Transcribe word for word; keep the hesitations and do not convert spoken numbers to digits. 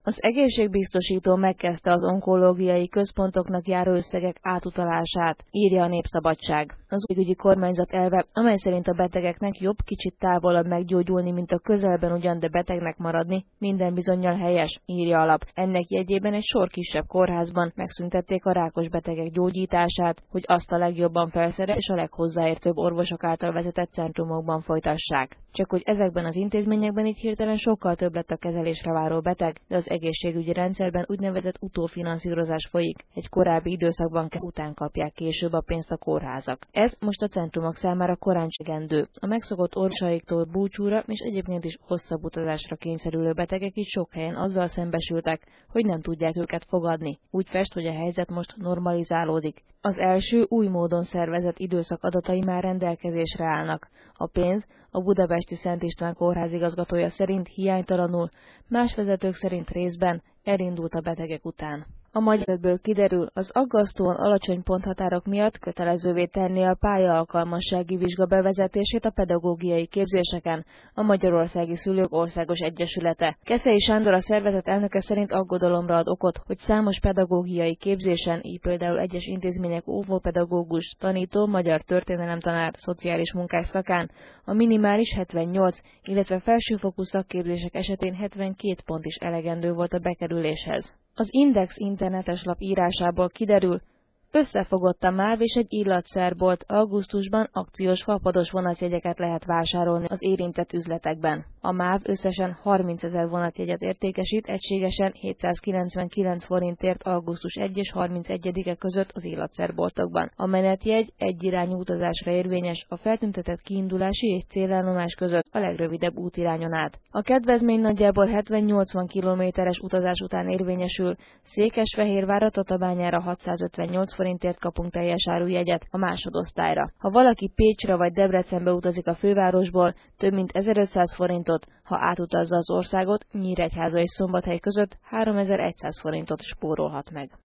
Az egészségbiztosító megkezdte az onkológiai központoknak járó összegek átutalását, írja a Népszabadság. Az egészségügyi kormányzat elve, amely szerint a betegeknek jobb kicsit távolabb meggyógyulni, mint a közelben ugyan, de betegnek maradni, minden bizonnyal helyes, írja a lap. Ennek jegyében egy sor kisebb kórházban megszüntették a rákos betegek gyógyítását, hogy azt a legjobban felszerelt és a leghozzáértőbb orvosok által vezetett centrumokban folytassák. Csak hogy ezekben az intézményekben így hirtelen sokkal több lett a kezelésre váró beteg, de az egészségügyi rendszerben úgynevezett utófinanszírozás folyik, egy korábbi időszakban után kapják később a pénzt a kórházak. Ez most a centrumok számára korán csegendő. A megszokott orvosaiktól búcsúra és egyébként is hosszabb utazásra kényszerülő betegek is sok helyen azzal szembesültek, hogy nem tudják őket fogadni. Úgy fest, hogy a helyzet most normalizálódik. Az első új módon szervezett időszak adatai már rendelkezésre állnak. A pénz a budapesti Szent István kórház igazgatója szerint hiánytalanul, más vezetők szerint részben elindult a betegek után. A magyarból kiderül, az aggasztóan alacsony ponthatárok miatt kötelezővé tenni a pályaalkalmassági vizsga bevezetését a pedagógiai képzéseken a Magyarországi Szülők Országos Egyesülete. Keszei Sándor, a szervezet elnöke szerint aggodalomra ad okot, hogy számos pedagógiai képzésen, így például egyes intézmények óvópedagógus, tanító, magyar történelemtanár, szociális munkás szakán a minimális hetvennyolc, illetve felsőfokú szakképzések esetén hetvenkét pont is elegendő volt a bekerüléshez. Az Index internetes lap írásából kiderül, összefogott a MÁV és egy illatszerbolt, augusztusban akciós fapados vonatjegyeket lehet vásárolni az érintett üzletekben. A MÁV összesen harmincezer vonatjegyet értékesít, egységesen hétszázkilencvenkilenc forintért augusztus elseje és harmincegyedike között az illatszerboltokban. A menetjegy egyirányú utazásra érvényes, a feltüntetett kiindulási és célállomás között a legrövidebb útirányon át. A kedvezmény nagyjából hetven-nyolcvan kilométeres utazás után érvényesül, Székesfehérvárra Tatabányára hatszázötvennyolc forintért kapunk teljes áru jegyet a másodosztályra. Ha valaki Pécsre vagy Debrecenbe utazik a fővárosból, több mint ezerötszáz forintot, ha átutazza az országot, Nyíregyháza és Szombathely között háromezer-száz forintot spórolhat meg.